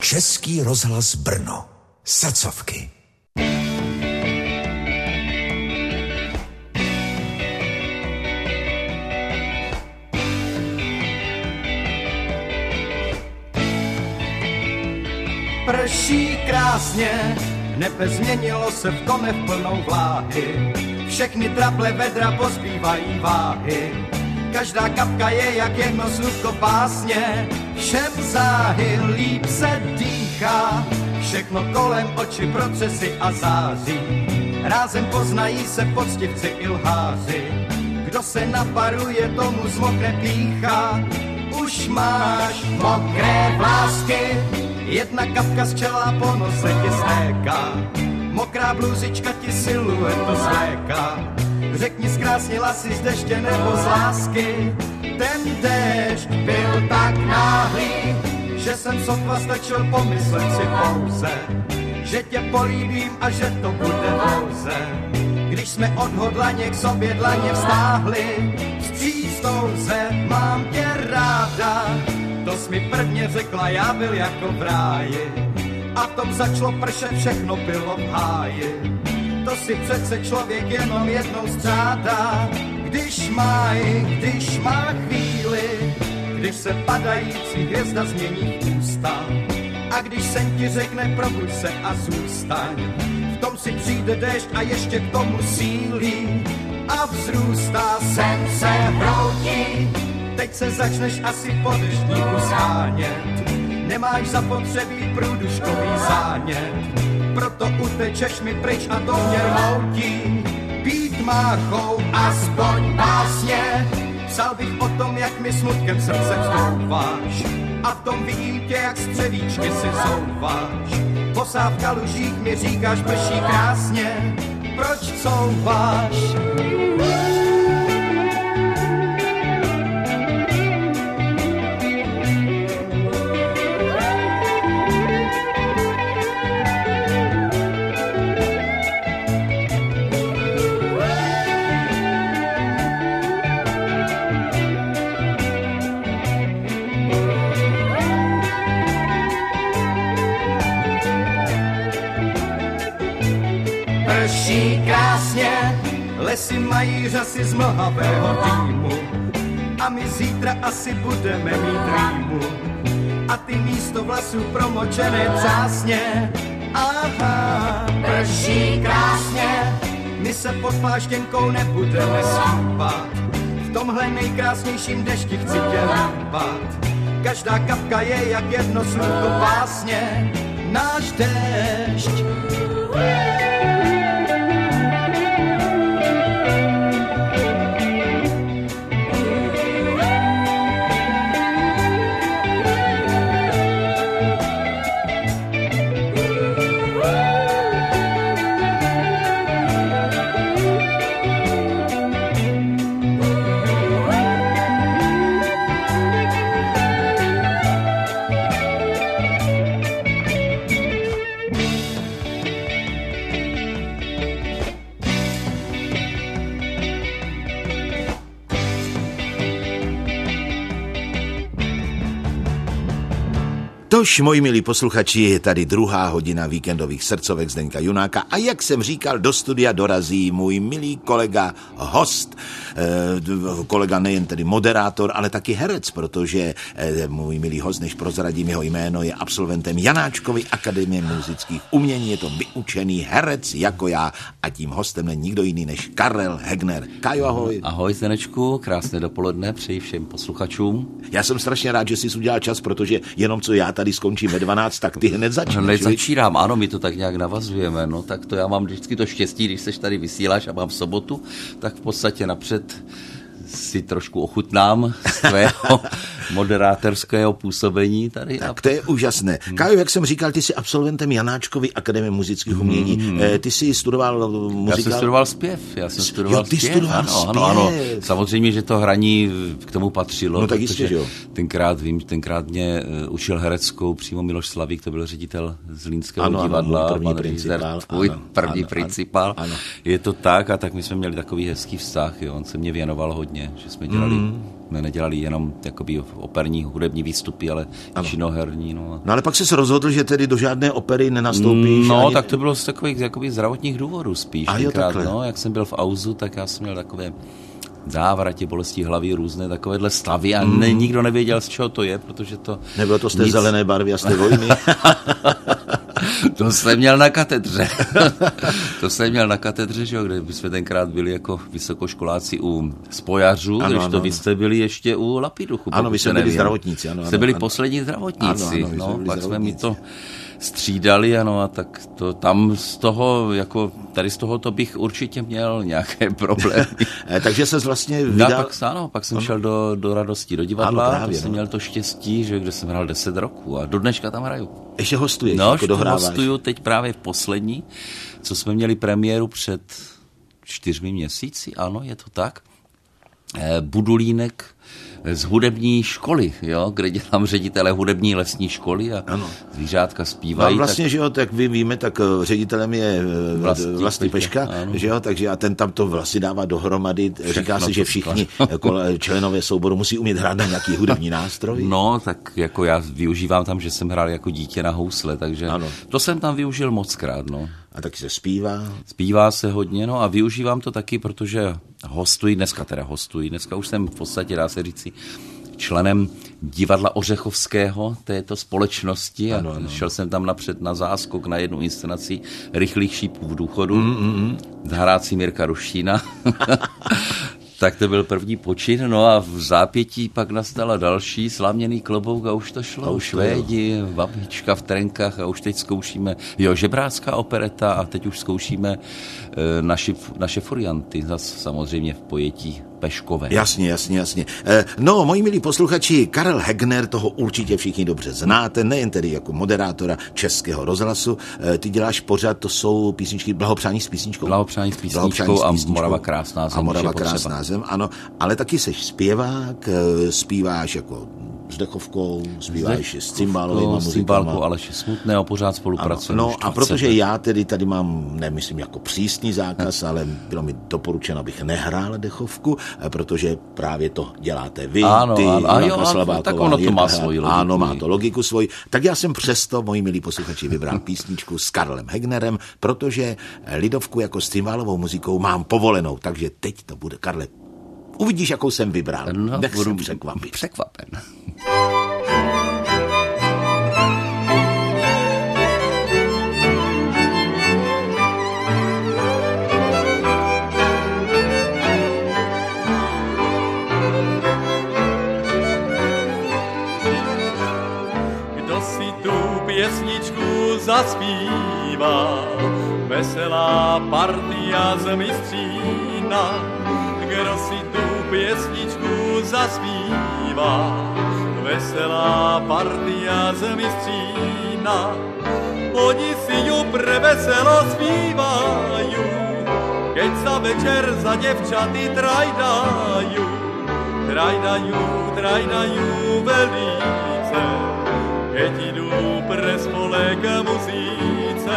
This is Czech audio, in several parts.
Český rozhlas Brno. Srdcovky. Prší krásně, nebe změnilo se v kone v plnou vláhy. Všechny traple vedra pozbývají váhy. Každá kapka je jak jedno slůvko básně. Všem záhy líp se dýchá. Všechno kolem oči procesy a září. Rázem poznají se poctivci i lháři. Kdo se naparuje, tomu zmokne pýcha. Už máš mokré vlásky. Jedna kapka z čela po nose ti stéká. Mokrá bluzička ti siluetu zléká. Řekni, zkrásnila jsi z deště nebo z lásky. Ten déšť byl tak náhlý, že jsem sotva stačil pomyslet si pouze, že tě políbím a že to bude dlouze. Když jsme odhodlaně k sobě dlaně vztáhli, vstříc touze, mám tě ráda. To jsi mi prvně řekla, já byl jako v ráji. A v tom začalo pršet, všechno bylo v háji. To si přece člověk jenom jednou střádá. Když má chvíli, když se padající hvězda změní v ústa. A když sen ti řekne, probuď se a zůstaň. V tom si přijde déšť a ještě k tomu sílí. A vzrůstá sen se hroutí. Teď se začneš asi po deštníku shánět. Nemáš zapotřebí průduškový zánět. Proto utečeš mi pryč a to mě rmoutí. Být máchou aspoň básně. Psal bych o tom, jak mi smutkem srdce vstouváš. A v tom vidím tě, jak střevíčky si zouváš. Bosá v kalužích mi říkáš, prší krásně. Proč couváš? Prší krásně, lesy mají řasy z mlhavého dýmu. A my zítra asi budeme mít rýmu. A ty místo vlasů promočené třásně. Aha, prší krásně, my se pod pláštěnkou nebudeme schýpat. V tomhle nejkrásnějším dešti chci tě líbat. Každá kapka je jak jedno slůvko básně. Náš déšť. Tož, moji milí posluchači, je tady druhá hodina víkendových srdcovek Zdeňka Junáka a jak jsem říkal, do studia dorazí můj milý kolega, host, kolega nejen tedy moderátor, ale taky herec, protože můj milý host, než prozradím jeho jméno, je absolventem Janáčkovy akademie muzických umění, je to vyučený herec jako já a tím hostem není nikdo jiný než Karel Hegner. Kájo, ahoj. Ahoj, Zdenečku, krásné dopoledne, přeji všem posluchačům. Já jsem strašně rád, že jsi udělal čas, protože jenom co já tady skončím ve 12, tak ty hned začneš. Hned začínám, ano, my to tak nějak navazujeme, no tak to já mám vždycky to štěstí, když seš tady vysíláš a mám sobotu, tak v podstatě napřed si trošku ochutnám svého moderátorského působení tady. Tak to je úžasné. Kájo, jak jsem říkal, ty jsi absolventem Janáčkovy akademie muzických umění. Ty jsi studoval muzikál? Já jsem studoval zpěv. Ano. Samozřejmě, že to hraní k tomu patřilo. No tak jistě, že jo. Tenkrát mě učil hereckou přímo Miloš Slavík, to byl ředitel Zlínského divadla, pan režisér, první principál. Je to tak a tak my jsme měli takový hezký vztah, jo. On se mě věnoval hodně, že jsme dělali jsme nedělali jenom jakoby operní hudební výstupy, ale činoherní. No ale pak jsi se rozhodl, že tedy do žádné opery nenastoupíš? No, ani... tak to bylo z takových jakoby zdravotních důvodů spíš. No, jak jsem byl v auzu, tak já jsem měl takové závratě, bolesti hlavy, různé takovéhle stavy a nikdo nevěděl, z čeho to je, protože to... Nebylo to z té zelené barvy a z té vojny? To jsem měl na katedře. Že jo, kde jsme tenkrát byli jako vysokoškoláci u spojařů, když to vy jste byli ještě u Lapiduchu. Ano, vy jste byli zdravotníci. Jste byli poslední zdravotníci. Pak jsme mi to střídali, a tak to tam z toho, jako tady z tohoto bych určitě měl nějaké problémy. Takže ses vlastně vydal... Pak jsem šel do Radosti, do divadla, jsem měl to štěstí, že kde jsem hrál 10 roků a do dneška tam hraju. Ještě hostuješ, jako dohráváš? Hostuju teď právě v poslední, co jsme měli premiéru před 4 měsíci, ano, je to tak. Budulínek z hudební školy, jo, kde dělám ředitele hudební lesní školy a zvířátka zpívají. No vlastně, tak... že jo, tak víme, tak ředitelem je Vlastní Peška, že jo, takže a ten tam to vlastně dává dohromady. Říká se, že všichni členové souboru musí umět hrát na nějaký hudební nástroj. No, tak jako já využívám tam, že jsem hrál jako dítě na housle, takže to jsem tam využil mockrát, no. A taky se zpívá? Zpívá se hodně, a využívám to taky, protože dneska už jsem v podstatě, dá se říci, členem divadla Ořechovského této společnosti a šel jsem tam napřed na záskok na jednu inscenaci Rychlých šípů v důchodu s hrácí Mirka Rušína. Tak to byl první počin, a v zápětí pak nastala další sláměný klobouk a už to šlo. Švédi, babička v trenkách a už teď zkoušíme, žebrácká opereta a teď už zkoušíme naše furianty, zase samozřejmě v pojetí Peškové. Jasně. No, moji milí posluchači, Karel Hegner, toho určitě všichni dobře znáte, nejen tedy jako moderátora Českého rozhlasu. Ty děláš pořád, to jsou písničky Blahopřání s písničkou. Blahopřání s písničkou a Morava krásná zem. A Morava krásná zem, ano. Ale taky seš zpěvák, zpíváš jako s dechovkou, zpíváš s cymbálovými muzikama. S cymbálkou Aleše Smutného, pořád spolupracujeme. No a protože já tedy tady mám, nemyslím jako přísný zákaz, ale bylo mi doporučeno, abych nehrál dechovku, protože právě to děláte vy, ty, Ivanka Slabáková. Tak ono to má svoji logiku. Ano, má to logiku svoji. Tak já jsem přesto, moji milí posluchači, vybral písničku s Karlem Hegnerem, protože lidovku jako s cymbálovou muzikou mám povolenou, takže teď to bude, Karle, uvidíš, jakou jsem vybral. Nech se překvapit. Překvapen. Kdo si tu pěsničku zaspívá, veselá partia z Mistřína. Kdo si tu pěsničku zaspívá, veselá partia z Mistřína. Oni si ju preveselo zpívajú, keď sa večer za devčaty trajdajú. Trajdajú velíce, keď idú pre spolek muzíce.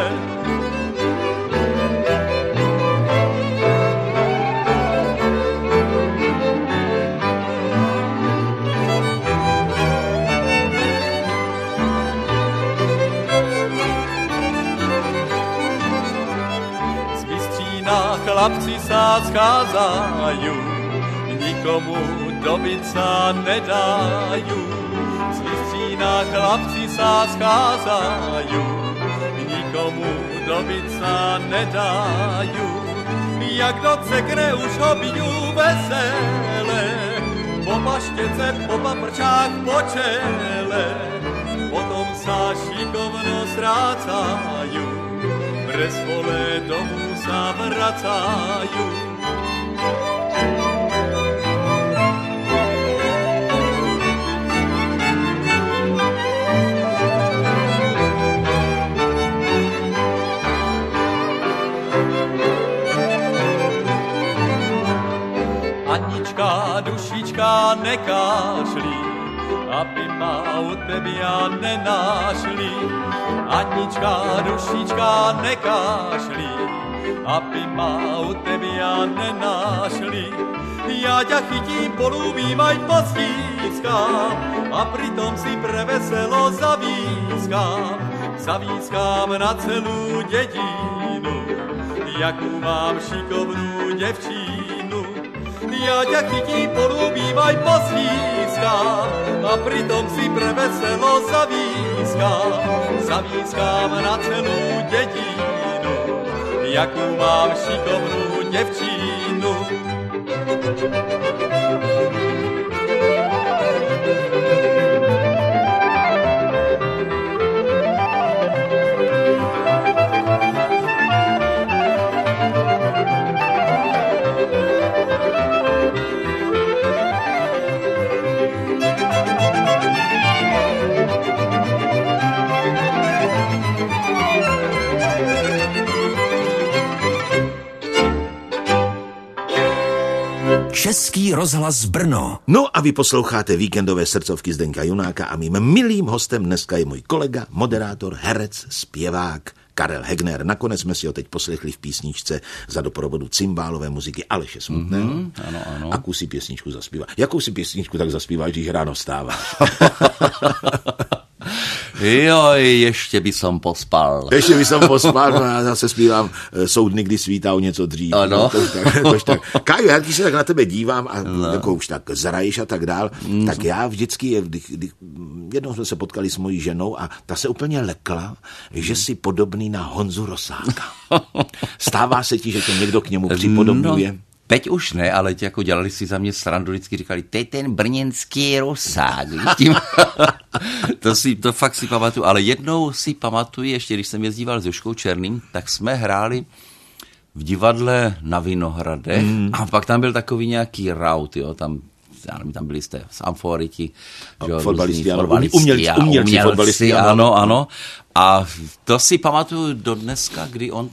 Chlapci sa schádzajú, nikomu dobiť sa nedajú. Z Bystřína chlapci sa schádzajú, nikomu dobiť sa nedajú. Jak do cekne už ho bijú vesele, po paštece, po paprčách, po čele. Potom sa šikovno strácajú, pre spole domu sa vracajú. Anička, dušička, nekášli, aby ma u tebia nenášli. Anička, dušička, nekášli, aby ma u tebia nenášli. Ja ťa chytím, polúbim aj postískam a pritom si pre veselo zavískam na celú dedinu, jakú mám šikovnú devčínu. Ja ťa chytím, polúbim aj postískam a pritom si pre veselo zavískam na celú dedinu, jakú mám šikovnú devčínu. Český rozhlas Brno. No a vy posloucháte víkendové srdcovky Zdeňka Junáka a mým milým hostem dneska je můj kolega, moderátor, herec, zpěvák Karel Hegner. Nakonec jsme si ho teď poslechli v písničce za doprovodu cymbálové muziky Aleše Smutného. Ano. Akou si písničku zaspívá? Jakou si písničku tak zaspíváš, když ráno vstáváš? Joj, ještě by som pospal. No já zase zpívám Soudny, kdy svítá o něco dřív. Ano. No, tož tak. Kájo, já když se tak na tebe dívám a jako už tak zraješ a tak dál, tak já vždycky, jednou jsme se potkali s mojí ženou a ta se úplně lekla, že jsi podobný na Honzu Rosáka. Stává se ti, že to někdo k němu připodobňuje? No. Teď už ne, ale jako dělali si za mě srandu, vždycky říkali, to je ten brněnský Rosák. To fakt si pamatuju, ale jednou si pamatuju, ještě když jsem jezdíval s Jožkou Černým, tak jsme hráli v divadle na Vinohradech a pak tam byl takový nějaký raut, jo, tam byli jste z Amforiti, fotbalisti, umělci, ano. A to si pamatuju do dneška,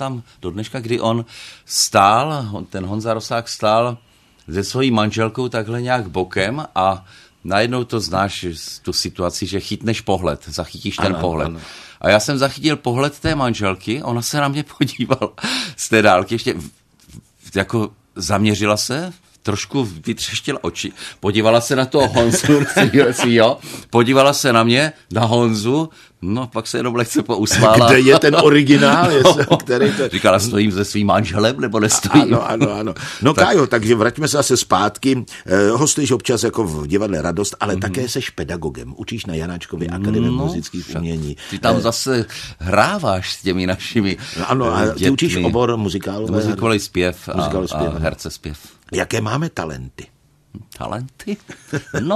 kdy on stál, ten Honza Rosák stál se svojí manželkou takhle nějak bokem a najednou to znáš, tu situaci, že chytneš pohled, zachytíš ten pohled. Ano. A já jsem zachytil pohled té manželky, ona se na mě podívala z té dálky, ještě jako zaměřila se, trošku vytřeštila oči, podívala se na toho Honzu, podívala se na mě, na Honzu, no pak se jenom lehce pousmála. Kde je ten originál? Který to... Říkala, stojím se svým manželem, nebo nestojím? Ano. No tak. Kájo, takže vraťme se zase zpátky. Hostuješ občas jako v divadle Radost, ale také seš pedagogem. Učíš na Janáčkově akademii muzických umění. Ty tam zase hráváš s těmi našimi Ano, a ty učíš obor muzikový zpěv a herce zpěv. Jaké máme talenty? Talenty? No,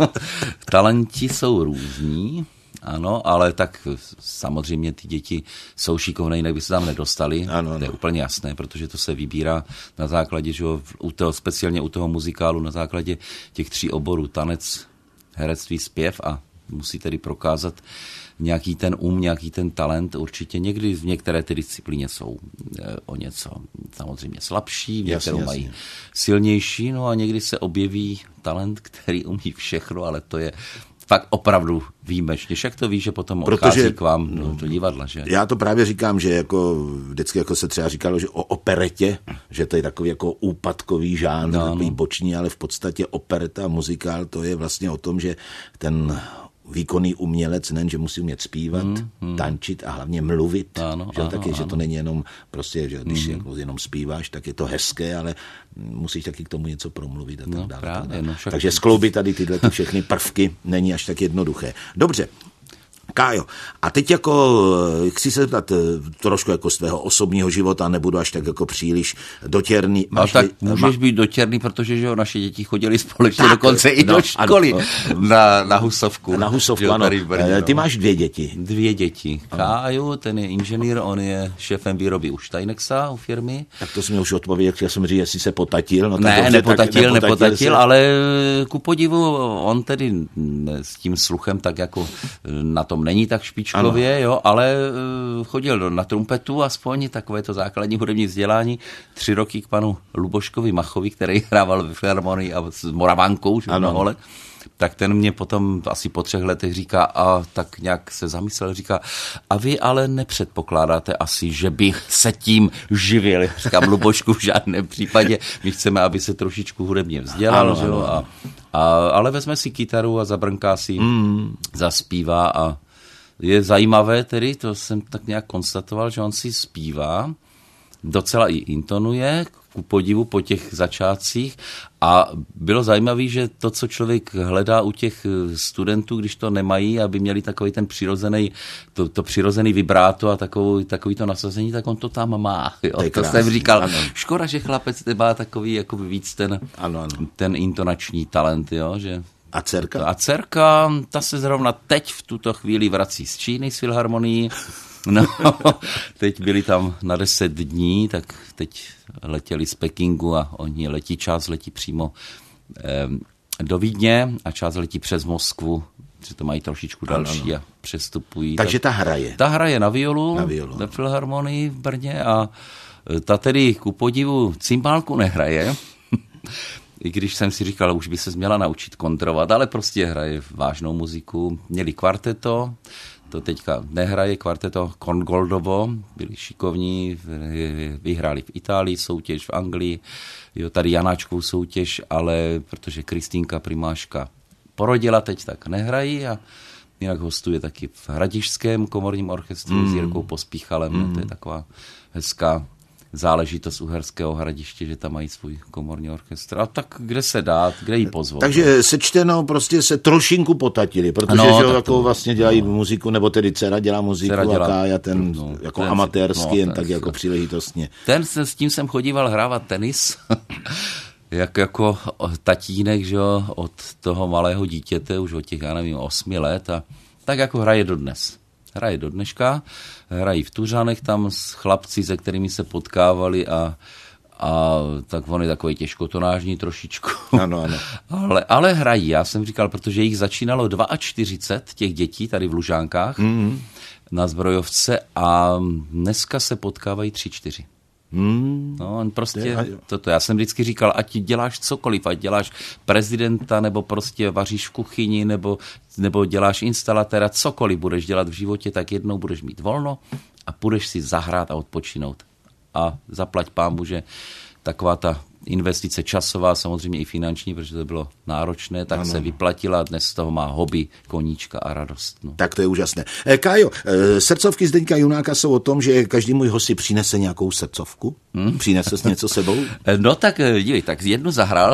talenti jsou různí. Ano, ale tak samozřejmě ty děti jsou šikovné, jinak by se tam nedostali. Ano. To je úplně jasné, protože to se vybírá na základě, že speciálně u toho muzikálu, na základě těch 3 oborů, tanec, herectví, zpěv a musí tedy prokázat nějaký ten nějaký ten talent. Určitě někdy v některé ty disciplíně jsou o něco samozřejmě slabší, některou mají silnější, no a někdy se objeví talent, který umí všechno, ale to je fakt opravdu výjimečně. Jak to víš, že potom odchází k vám do divadla, že? Já to právě říkám, že jako vždycky jako se třeba říkalo, že o operetě, že to je takový jako úpadkový žánr, takový boční, ale v podstatě opereta a muzikál, to je vlastně o tom, že ten výkonný umělec, nejen, že musí umět zpívat, tančit a hlavně mluvit. Ano. Že to není jenom prostě, že když jako jenom zpíváš, tak je to hezké, ale musíš taky k tomu něco promluvit a tak dále. Právě, takže skloubit tady tyhle všechny prvky není až tak jednoduché. Dobře. Kájo, a teď jako chci se zeptat trošku jako z tvého osobního života, nebudu až tak jako příliš dotěrný. Můžeš být dotěrný, protože že naše děti chodili společně dokonce i do školy na Husovku. Na Husovku, ano. Ty máš 2 děti. 2 děti. Kájo, ten je inženýr, on je šéfem výroby u Steinexa, u firmy. Tak to jsi mi už odpověděl, já jsem říct, jestli se potatil. No, ne, nepotatil, ale ku podivu, on tedy s tím sluchem tak jako na tom není tak špičkově, jo, ale chodil na trumpetu, aspoň takové to základní hudební vzdělání, 3 roky k panu Luboškovi Machovi, který hrával ve filharmonii a s Moravankou, že mnoho let. tak ten mě potom asi po 3 letech říká a tak nějak se zamyslel, říká, a vy ale nepředpokládáte asi, že bych se tím živil. Říkám, Lubošku, v žádném případě, my chceme, aby se trošičku hudebně vzdělal, že jo, ale vezme si kytaru a zabrnká si, zaspívá a je zajímavé tedy, to jsem tak nějak konstatoval, že on si zpívá, docela i intonuje, ku podivu po těch začátcích a bylo zajímavé, že to, co člověk hledá u těch studentů, když to nemají, aby měli takový ten přirozený, to přirozený vibráto a takový to nasazení, tak on to tam má. Jo? To jsem říkal, ano. Škoda, že chlapec nemá takový jako víc ten intonační talent, jo, že... A dcerka? A dcerka, ta se zrovna teď v tuto chvíli vrací z Číny s filharmonií. No, teď byli tam na 10 dní, tak teď letěli z Pekingu a oni letí přímo do Vídně a část letí přes Moskvu, že to mají trošičku další a přestupují. Takže ta hraje? Ta hraje na violu. Ve filharmonii v Brně a ta tedy ku podivu cymbálku nehraje. I když jsem si říkal, už by se měla naučit kontrovat, ale prostě hraje vážnou muziku. Měli kvarteto, to teďka nehraje, kvarteto Kongoldovo, byli šikovní, vyhráli v Itálii soutěž, v Anglii, jo, tady Janáčkovou soutěž, ale protože Kristýnka Primáška porodila teď, tak nehrají a jinak hostuje taky v Hradišském komorním orchestru s Jirkou Pospíchalem, to je taková hezká záležitost Uherského Hradiště, že tam mají svůj komorní orchestr. A tak kde se dát, kde jí pozvat? Takže sečteno prostě se trošinku potatili, protože že jako vlastně dělají muziku, nebo tedy dcera dělá muziku a Kája ten jako amatérsky, jen tak jako příležitostně. S tím jsem chodíval hrávat tenis, jako tatínek, že jo, od toho malého dítěte, už od těch, 8 let a tak jako hraje dodnes. Hraje do dneška, hrají v Tuřanech tam s chlapci, se kterými se potkávali a tak on je takový těžkotonážní trošičku. Ano. Ale hrají, já jsem říkal, protože jich začínalo 42 těch dětí tady v Lužánkách na Zbrojovce a dneska se potkávají 3-4. No, prostě toto. Já jsem vždycky říkal, ať děláš cokoliv, ať děláš prezidenta, nebo prostě vaříš v kuchyni, nebo děláš instalatéra, cokoliv budeš dělat v životě, tak jednou budeš mít volno a půjdeš si zahrát a odpočinout. A zaplať pánbu, že taková ta investice časová, samozřejmě i finanční, protože to bylo náročné, tak se vyplatila, dnes z toho má hobby, koníčka a radost. No. Tak to je úžasné. Kájo, srdcovky Zdeňka Junáka jsou o tom, že každý můj host si přinese nějakou srdcovku? Přinesl jsi něco sebou? No tak dívej, tak jednu zahrál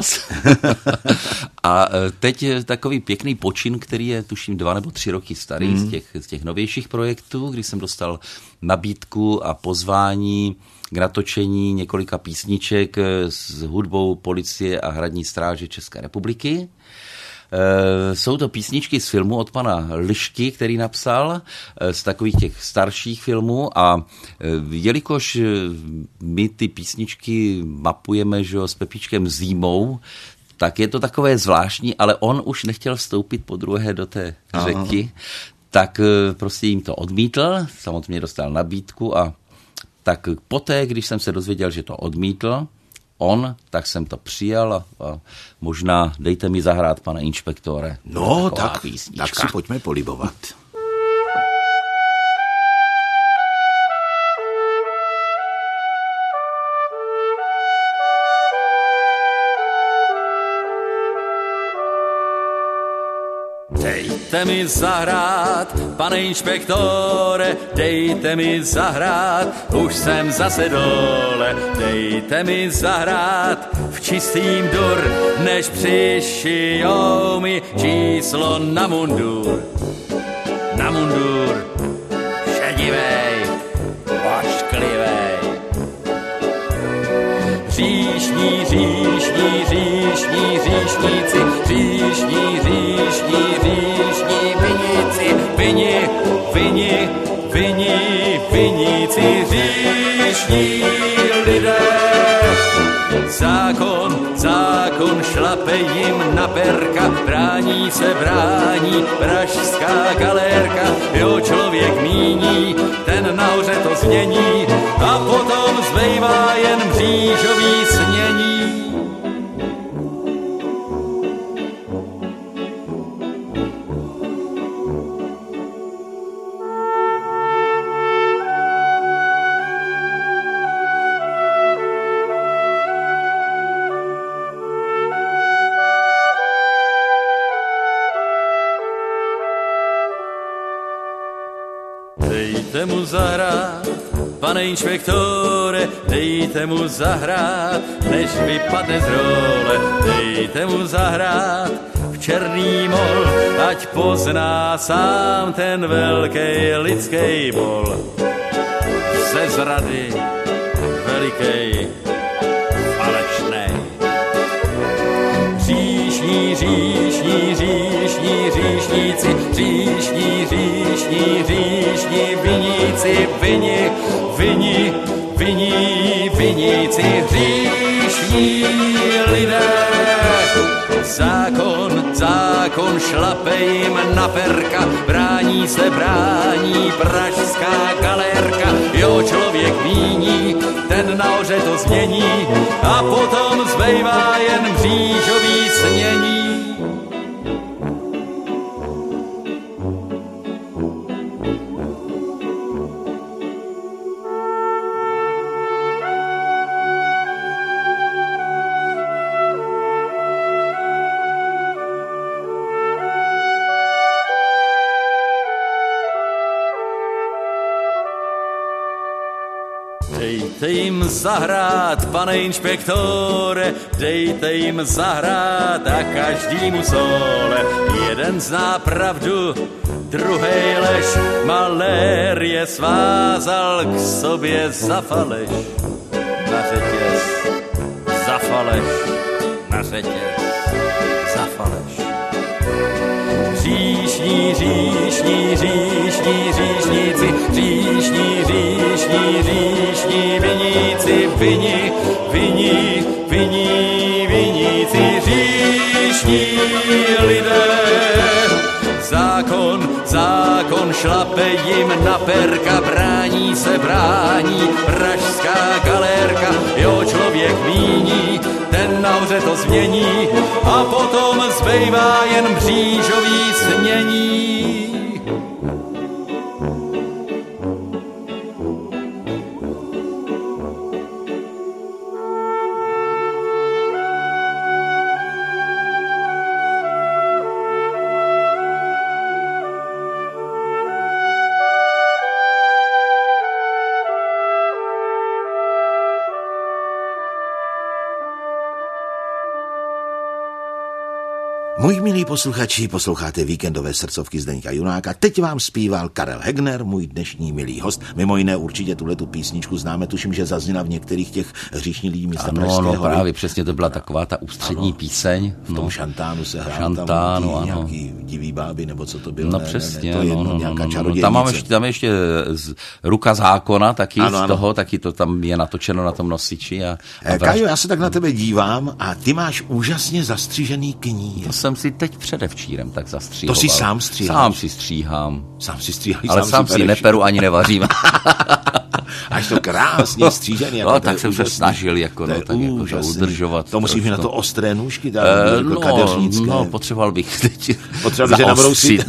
a teď takový pěkný počin, který je tuším 2 nebo 3 roky starý z těch novějších projektů, kdy jsem dostal nabídku a pozvání k natočení několika písniček s hudbou Policie a Hradní stráže České republiky. Jsou to písničky z filmu od pana Lišky, který napsal, z takových těch starších filmů a jelikož my ty písničky mapujeme, že s Pepíčkem Zímou, tak je to takové zvláštní, ale on už nechtěl vstoupit po druhé do té řeky, tak prostě jim to odmítl, samozřejmě dostal nabídku a tak poté, když jsem se dozvěděl, že to odmítl, tak jsem to přijal a možná dejte mi zahrát, pane inspektore. No, tak si pojďme polibovat. Dejte mi zahrát, pane inspektore, dejte mi zahrát, už jsem zase dole. Dejte mi zahrát v čistým dur, než přišijou mi číslo na mundur. Na mundur, šedivej, ošklivej. Říšní viníci, říšní lidé. Zákon šlape jim na perka, brání pražská galérka. Jo, člověk míní, ten nahoře to změní a potom zbývá jen mřížový snění. mu zahrát, pane inspektore, dejte mu zahrát, než vypadne z role, dejte mu zahrát v černý mol, ať pozná sám ten velký lidský bol. Ze zrady velikej falešnej. Říšní viníci, viníci, hříšní lidé. Zákon šlape jim na perka, brání pražská galérka. Jo, člověk míní, ten nahoře to změní a potom zbývá jen mřížový snění. Dejte jim zahrát, pane inspektore, dejte jim zahrát a každýmu sole. Jeden zná pravdu, druhej lež, malérie svázal k sobě za faleš. Na řetěz, za faleš, na řetěz, za faleš. Říšní viníci, viníci, říšní lidé. Zákon šlape jim na perka, brání pražská galérka. Jo, člověk míní, ten nahoře to změní a potom zbývá jen mřížový snění. Moji milí posluchači, posloucháte víkendové srdcovky Zdeňka Junáka. Teď vám zpíval Karel Hegner, můj dnešní milý host. Mimo jiné určitě tuhletu písničku známe, tuším, že zazněla v některých těch hříšních lidí města Pražského. Ano, právě přesně to byla taková ta ústřední píseň. V tom šantánu se hrál tam nějaký divý báby, nebo co to bylo. No přesně, to je jedno, nějaká čarodějnice. Tam ještě Ruka zákona, taky z toho, taky to tam je natočeno na tom nosiči. Kájo, já se tak na tebe dívám a ty máš úžasně zastřížený knír. To jsem si teď předevčírem tak zastříhoval. To si sám stříháš? Sám si stříhám. Sám si stříháš, ale sám si neperu ani nevařím. Až to krásně střížený. No, tak jsem se snažil jako udržovat. To musíš mít na to ostré nůžky, kadeřnické. No, potřeboval bych teď zaostřit.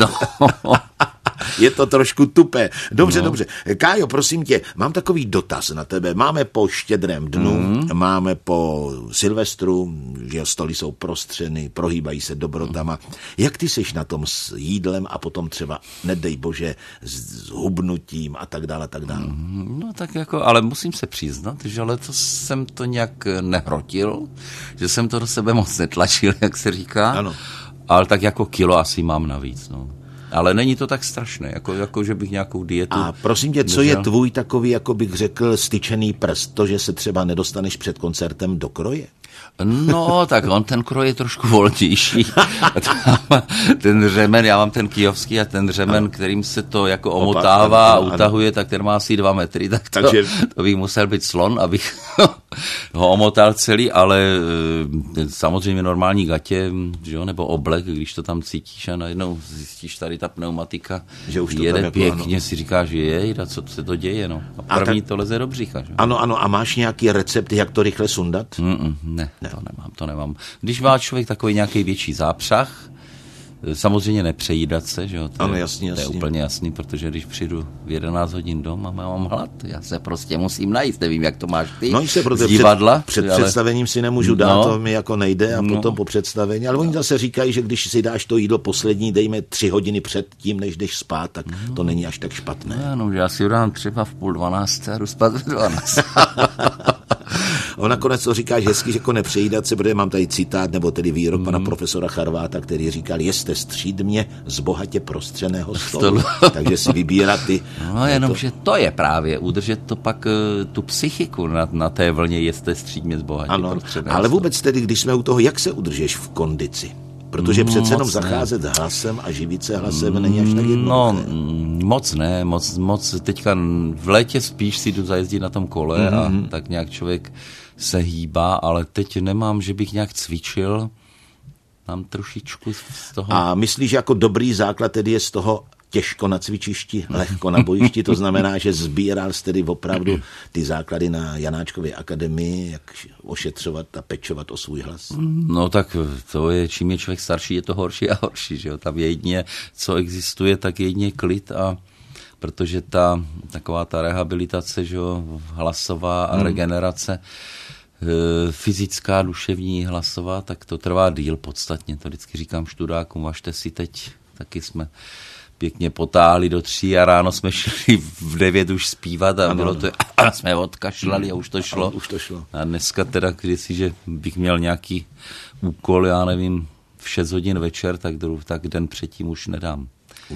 Je to trošku tupé. Dobře. Kájo, prosím tě, mám takový dotaz na tebe. Máme po Štědrém dnu, máme po Silvestru, že stoly jsou prostřeny, prohýbají se dobrotama. Jak ty seš na tom s jídlem a potom třeba, nedej bože, s hubnutím a tak dále, tak dále? No tak jako, ale musím se přiznat, že letos jsem to nějak nehrotil, že jsem to do sebe moc netlačil, jak se říká. Ano. Ale tak jako kilo asi mám navíc, no. Ale není to tak strašné, jako že bych nějakou dietu... A prosím tě, co je tvůj takový, jako bych řekl, styčený prst? To, že se třeba nedostaneš před koncertem do kroje? No, tak ten kroj je trošku volnější. Ten řemen, já mám ten kijovský a ten řemen, kterým se to jako omotává a utahuje, tak ten má asi 2 metry, tak to bych musel být slon, abych ho omotal celý, ale samozřejmě normální gatě, že jo, nebo oblek, když to tam cítíš a najednou zjistíš, tady ta pneumatika že už to jede pěkně, si říkáš, že jej, a co se to děje, no. A první to leze do břicha. Že? Ano, a máš nějaký recept, jak to rychle sundat? Ne, to nemám. Když má člověk takový nějaký větší zápřah, Samozřejmě nepřejídat se, že jo? Ano, jasně. To je úplně jasný, protože když přijdu v 11 hodin doma, mám hlad, já se prostě musím najíst, nevím, jak to máš ty, no, z divadla. Před představením si nemůžu dát, to mi jako nejde a potom po představení, ale oni zase říkají, že když si dáš to jídlo poslední, dejme 3 hodiny před tím, než jdeš spát, tak to není až tak špatné. No, já si ho dám třeba v 11:30 a jdu spát v 12. On nakonec to říkáš hezky, že jako nepřejídat se, protože mám tady citát, nebo tedy výrok pana profesora Charváta, který říkal, jeste střídmě z bohatě prostřeného stolu. Takže si vybírat ty... No jenom, že to je právě, udržet to pak tu psychiku na té vlně, jeste střídmě z bohatě prostřeného stolu. Ale vůbec tedy, když jsme u toho, jak se udržeš v kondici? Protože přece jenom zacházet hlasem a živit se hlasem není až tak jednoduché. No, moc. Teďka v létě spíš si jdu zajezdit na tom kole a tak nějak člověk se hýbá, ale teď nemám, že bych nějak cvičil. Mám trošičku z toho... A myslíš, že jako dobrý základ tedy je z toho těžko na cvičišti, lehko na bojišti, to znamená, že sbíral jsi tedy opravdu ty základy na Janáčkově akademii, jak ošetřovat a pečovat o svůj hlas? No tak to je, čím je člověk starší, je to horší a horší, že jo, tam jedině, co existuje, tak jedině klid a protože taková ta rehabilitace, že jo, hlasová a regenerace, fyzická, duševní, hlasová, tak to trvá díl podstatně, to vždycky říkám študákům, važte si teď, taky jsme pěkně potáhli do 3 a ráno jsme šli v 9 už zpívat a bylo to, a jsme odkašlali a už to šlo. A dneska teda, kdysi, že bych měl nějaký úkol, já nevím, v 6 hodin večer, tak den předtím už nedám.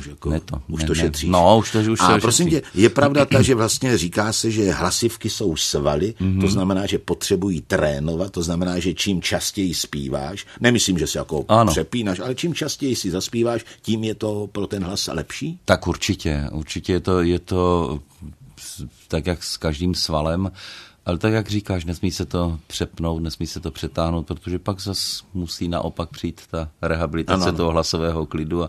Už to šetříš. No, už to a prosím tě, je pravda ta, že vlastně říká se, že hlasivky jsou svaly, to znamená, že potřebují trénovat, to znamená, že čím častěji zpíváš, nemyslím, že se jako přepínáš, ale čím častěji si zaspíváš, tím je to pro ten hlas lepší? Tak určitě je to tak, jak s každým svalem, ale tak, jak říkáš, nesmí se to přepnout, nesmí se to přetáhnout, protože pak zas musí naopak přijít ta rehabilitace toho hlasového klidu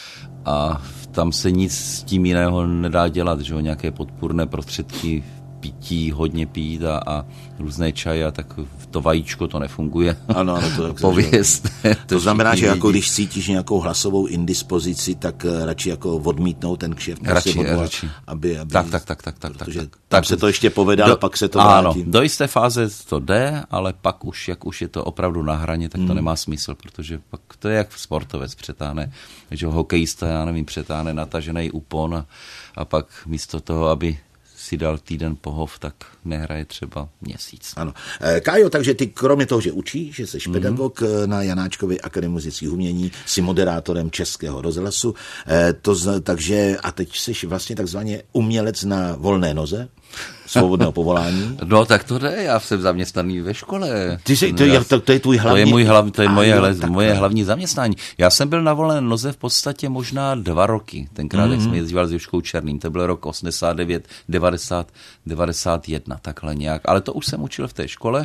a tam se nic s tím jiného nedá dělat, že jo, nějaké podpůrné prostředky, pití, hodně pít a různé čaje a tak to vajíčko to nefunguje. Ano, to pověst. To znamená, že jako když cítíš nějakou hlasovou indispozici, tak radši jako odmítnout ten kšeft. Radši. Aby tak. Protože tam se to ještě povede, ale pak se to vrátí. Ano, do jisté fáze to jde, ale pak už, jak už je to opravdu na hraně, tak to nemá smysl, protože pak to je jak sportovec přetáhne, že hokejista, já nevím, přetáhne natažený úpon a pak místo toho, aby si dal týden pohov, tak nehraje třeba měsíc. Ano. Kájo, takže ty kromě toho, že učíš, že jsi pedagog na Janáčkově akademii muzických umění, jsi moderátorem Českého rozhlasu, takže a teď jsi vlastně takzvaně umělec na volné noze, svobodného povolání. No tak to jde, já jsem zaměstnaný ve škole. To je tvůj hlavní... To je moje hlavní zaměstnání. Já jsem byl na volné noze v podstatě možná 2 roky. Tenkrát, jak jsme jezdívali s Joškou Černým, to byl rok 89, 90, 91, takhle nějak. Ale to už jsem učil v té škole,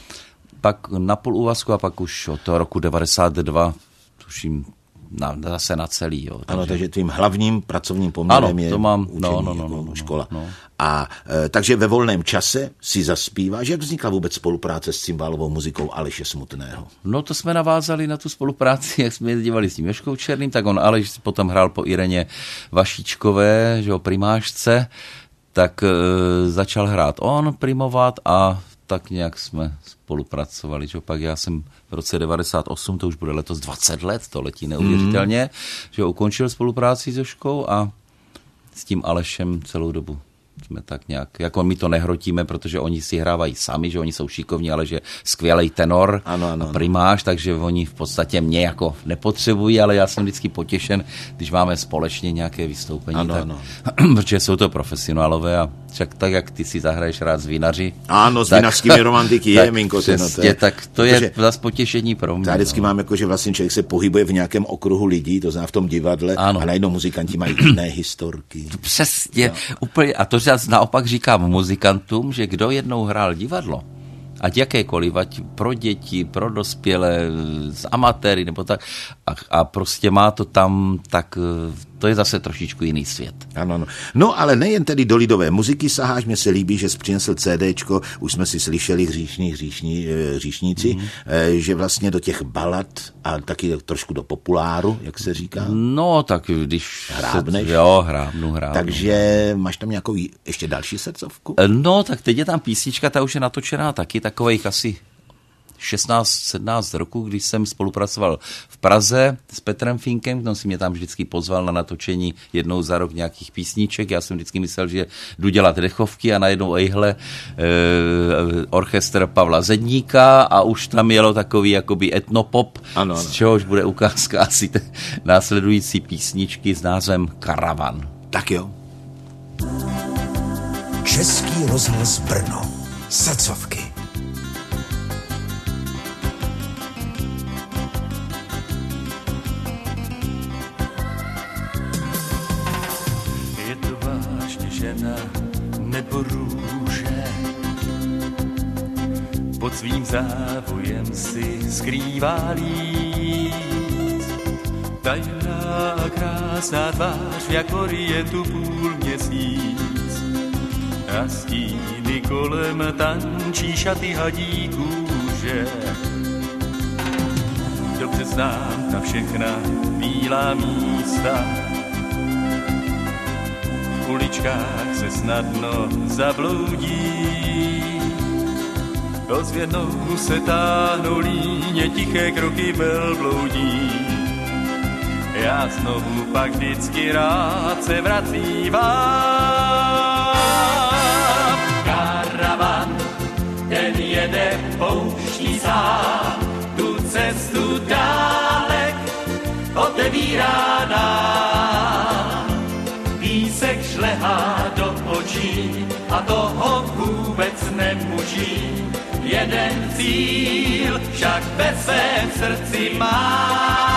pak na půl úvazku a pak už od toho roku 92, tuším, zase na celý. Jo, ano, takže tvým hlavním pracovním poměrem je škola. No. A takže ve volném čase si zaspíváš. Jak vznikla vůbec spolupráce s cimbálovou muzikou Aleše Smutného? No to jsme navázali na tu spolupráci, jak jsme jezdívali s tím Joškou Černým, tak on Aleš potom hrál po Ireně Vašíčkové, že o primášce, tak začal hrát on, primovat a tak nějak jsme spolupracovali, že pak já jsem v roce 98, to už bude letos 20 let, to letí neuvěřitelně, že ukončil spolupráci s Joškou a s tím Alešem celou dobu jsme tak nějak, jako my to nehrotíme, protože oni si hrávají sami, že oni jsou šikovní, ale že skvělej tenor a primáš, takže oni v podstatě mě jako nepotřebují, ale já jsem vždycky potěšen, když máme společně nějaké vystoupení, protože jsou to profesionálové a však tak, jak ty si zahraješ rád z vinaři. Ano, s vinařskými romantiky je, Minko. Tak to je zase potěšení pro mě. Já vždycky mám jako, že vlastně člověk se pohybuje v nějakém okruhu lidí, to znamená v tom divadle, a najednou muzikanti mají jiné historky. Přesně, úplně. A to zase naopak říkám muzikantům, že kdo jednou hrál divadlo, ať jakékoliv, ať pro děti, pro dospělé, z amatéry nebo tak, a prostě má to tam, tak to je zase trošičku jiný svět. Ano. No ale nejen tedy do lidové muziky saháš, mně se líbí, že jsi přinesl CDčko, už jsme si slyšeli hříšníci, že vlastně do těch balad a taky trošku do populáru, jak se říká. No, tak když... Hrábneš? Jo, hrábnu. Takže máš tam nějakou ještě další srdcovku? No, tak teď je tam písnička, ta už je natočená taky, takových asi 16-17 roků, když jsem spolupracoval v Praze s Petrem Finkem, on si mě tam vždycky pozval na natočení jednou za rok nějakých písniček. Já jsem vždycky myslel, že jdu dělat dechovky a najednou orchestr Pavla Zedníka a už tam jelo takový jakoby etnopop, ano. Z čehož bude ukázka asi následující písničky s názvem Karavan. Tak jo. Český rozhlas Brno. Srdcovky. Žena nebo růže pod svým závojem si skrývá líc. Tajná a krásná tvář jak orientu půl měsíc a stíny kolem tančí šaty hadí kůže. Dobře znám ta všechna bílá místa, v uličkách se snadno zabloudí. Ozvěnou se táhnou líně, tiché kroky velbloudí. Já znovu pak vždycky rád se vracím vám. Karavan, ten jede pouští sám, tu cestu dálek otevírá nám. Písek šlehá do očí a toho vůbec nemuží. Jeden cíl však ve svém srdci má.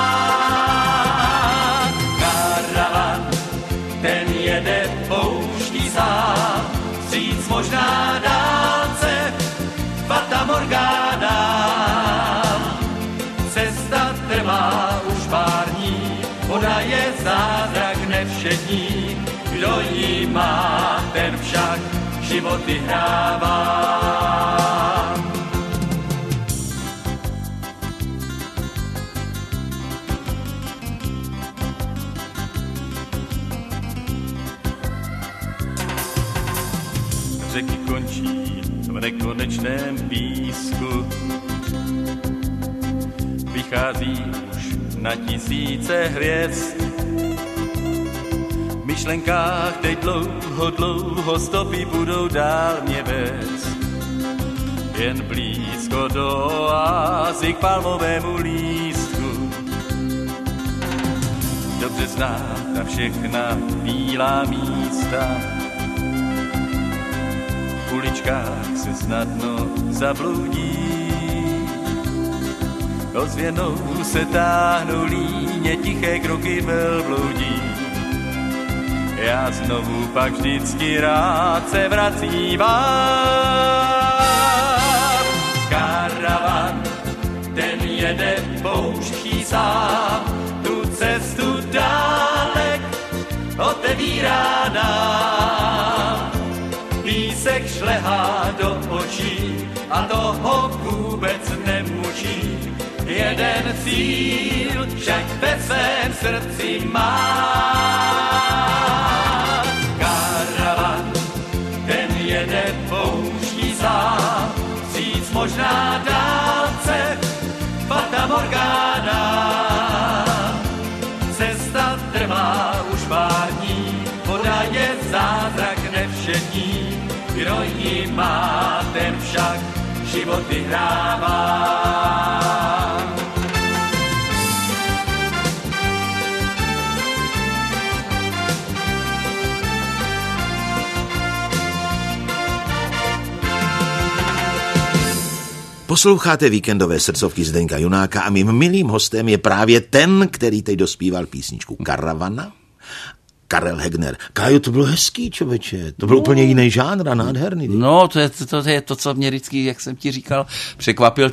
Karavan, ten jede pouští sám, vstříc možná dálce, Fata Morgana. Cesta trvá už pár dní, voda je zázrak nevšední. Kdo jí má, ten však životy hrává. Řeky končí v nekonečném písku, vychází už na tisíce hvězd. V myšlenkách teď dlouho stopy budou dál mě vést. Jen blízko do oázy k palmovému lístku. Dobře znám ta všechna bílá místa, v uličkách se snadno zabloudí. Ozvěnou se táhnou líně, tiché kroky velbloudí. Já znovu pak vždycky rád se vracím vám. Karavan, ten jede pouští sám, tu cestu dálek otevírá nám. Písek šlehá do očí a toho vůbec nemučí. Jeden cíl však ve svém srdci má. Karavan, ten jede pouští sám, vstříc možná dálce, Fata Morgana. Cesta trvá už pár dní, voda je zázrak nevšední. Kdo ji má, ten však životy hrává. Posloucháte víkendové srdcovky Zdeňka Junáka a mým milým hostem je právě ten, který teď dospíval písničku Karavana. Karel Hegner. Kájo, to bylo hezký, člověče. To byl úplně jiný žánr a nádherný. No, to je to, co mě vždycky, jak jsem ti říkal, překvapil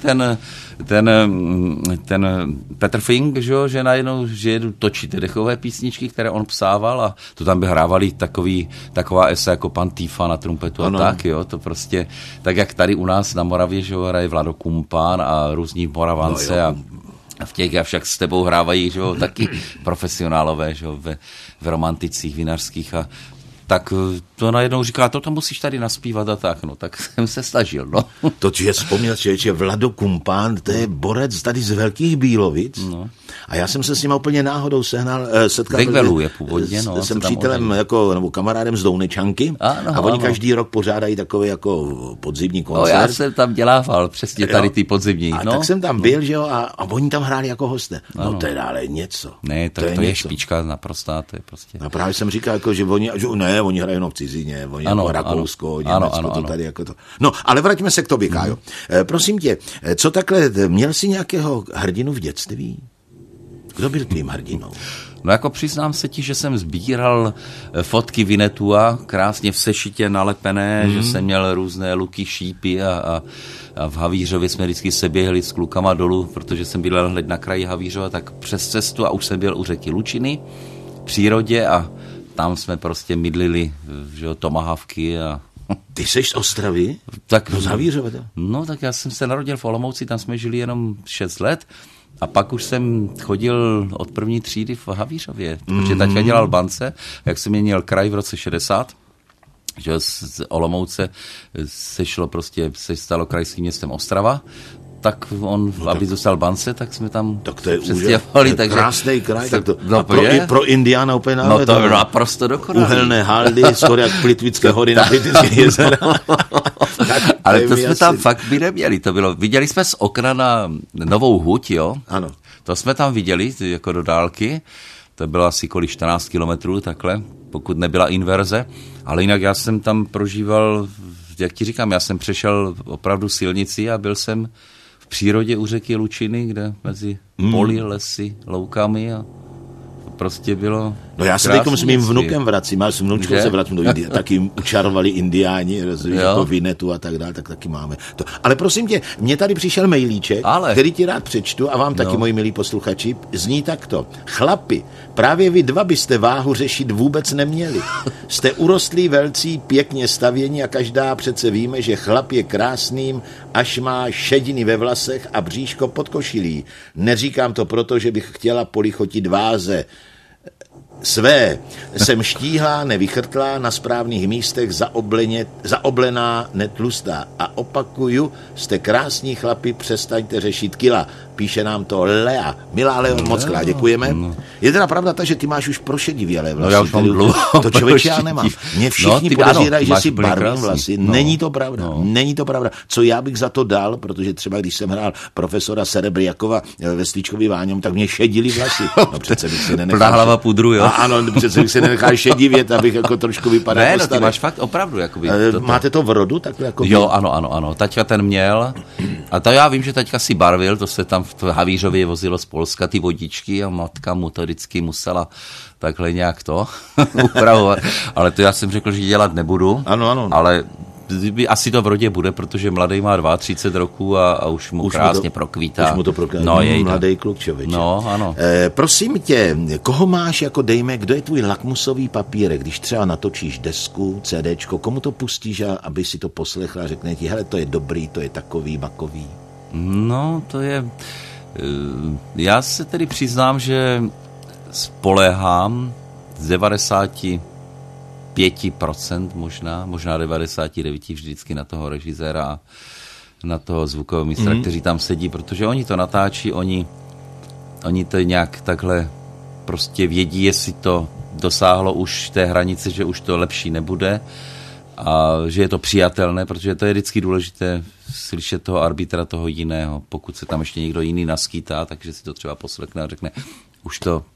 ten Petr Fink, že najednou, že jedu točit dechové písničky, které on psával a to tam by hrávali taková esa jako pan Týfa na trumpetu a tak, jo, to prostě, tak jak tady u nás na Moravě, že hraje Vlado Kumpán a různí Moravance a v těch však s tebou hrávají, že jo, taky profesionálové, že jo, v romanticích vinařských a tak to najednou říká, to musíš tady naspívat a tak, no, tak jsem se snažil, no. To, že vzpomněl člověče, Vlado Kumpán, to je borec tady z Velkých Bílovic. No. A já jsem se s ním úplně náhodou setkal. Vegvelu je původně, no. Jsem přítelem nebo kamarádem z Dounečanky a oni každý rok pořádají takový jako podzimní koncert. No, já jsem tam dělával přesně tady ty podzimní. A tak jsem tam byl, že jo, a oni tam hráli jako hosté. No to je dále něco. Ne, tak to je špička naprostá, to je prostě. A právě jsem říkal, jako, že oni hrají jenom v cizině, oni jako Rakousko, Německo, to tady jako to. No, ale vraťme se k tobě, Kájo. Prosím tě, co takhle, měl jsi nějakého hrdinu v dětství? Kdo byl tvým hrdinou? No jako přiznám se ti, že jsem sbíral fotky Vinetua, krásně v sešitě nalepené, že jsem měl různé luky, šípy a v Havířově jsme vždycky se běhli s klukama dolů, protože jsem bydlel hned na kraji Havířova, tak přes cestu a už jsem byl u řeky Lučiny v přírodě a tam jsme prostě mydlili, že jo, tomahawky a... Ty seš z Ostravy? Tak, z Havířova? No, tak já jsem se narodil v Olomouci, tam jsme žili jenom 6 let a pak už jsem chodil od první třídy v Havířově, protože taťka dělal bance, jak jsem měnil kraj v roce 60, že z Olomouce se stalo krajským městem Ostrava, tak on, aby zůstal bance, tak jsme tam přestěhovali. Krásný kraj. Tak to, no, pro Indiána úplně náhodou. No to bylo naprosto dokonalé. Uhelné haldy, skoro jak Plitvické hory na Plitvické jezera. Ale to jsme tam fakt by neměli. Viděli jsme z okna na Novou Huť, jo? Ano. To jsme tam viděli, jako do dálky. To bylo asi kolik 14 kilometrů, takhle, pokud nebyla inverze. Ale jinak já jsem tam prožíval, jak ti říkám, já jsem přešel opravdu silnici a byl jsem v přírodě u řeky Lučiny, kde mezi poli, lesy, loukami a prostě bylo... No já se teďkom s mým vnukem vracím, a s vnučkou se vracím do Indie. Taky učarovali indiáni, rozumíš, jako Vinetu a tak dále, tak taky máme. To. Ale prosím tě, mně tady přišel mailíček, který ti rád přečtu a vám taky, moji milí posluchači, zní takto. Chlapi, právě vy dva byste váhu řešit vůbec neměli. Jste urostlí velcí, pěkně stavění a každá přece víme, že chlap je krásným, až má šediny ve vlasech a bříško pod košilí. Neříkám to proto, že bych chtěla polichotit váze. Své jsem štíhlá, nevychrtlá, na správných místech zaoblená, netlustá. A opakuju, jste krásní chlapi, přestaňte řešit kila. Píše nám to Lea. Milá Leo, moc krát děkujeme. Je teda pravda ta, že ty máš už prošedivělé vlasy. No já už mám dlouho. To člověče já nemám. Mě všichni podezírají, že si barvím vlasy. Není to pravda. Není to pravda. Co já bych za to dal, protože třeba když jsem hrál profesora Serebriakova ve Slíčkovi Váňom, tak mě šedili vlasy. No přece bych se nenechal. Plná hlava pudru, jo. Ano, přece bych se nenechal šedivět, abych jako trošku vypadal. Ne, no ty máš fakt opravdu. Jakoby, máte to v rodu? Takhle jako jo, ano. Taťka ten měl. A to já vím, že taťka si barvil, to se tam v Havířově vozilo z Polska ty vodičky a matka mu to vždycky musela takhle nějak to upravovat. Ale to já jsem řekl, že dělat nebudu. Ano. Ale asi to v rodě bude, protože mladý má 32 roků a už mu krásně prokvítá. Už mu to prokvítá. No, mladý kluk, člověče. No, ano. Prosím tě, koho máš jako dejme, kdo je tvůj lakmusový papírek, když třeba natočíš desku, CDčko, komu to pustíš, aby si to poslechla a řekne ti, hele, to je dobrý, to je takový, makový. No, to je... Já se tedy přiznám, že spoléhám z 95% možná 99% vždycky na toho režiséra a na toho zvukového mistra, kteří tam sedí, protože oni to natáčí, oni to nějak takhle prostě vědí, jestli to dosáhlo už té hranice, že už to lepší nebude a že je to přijatelné, protože to je vždycky důležité slyšet toho arbitra, toho jiného. Pokud se tam ještě někdo jiný naskýtá, takže si to třeba poslechne a řekne,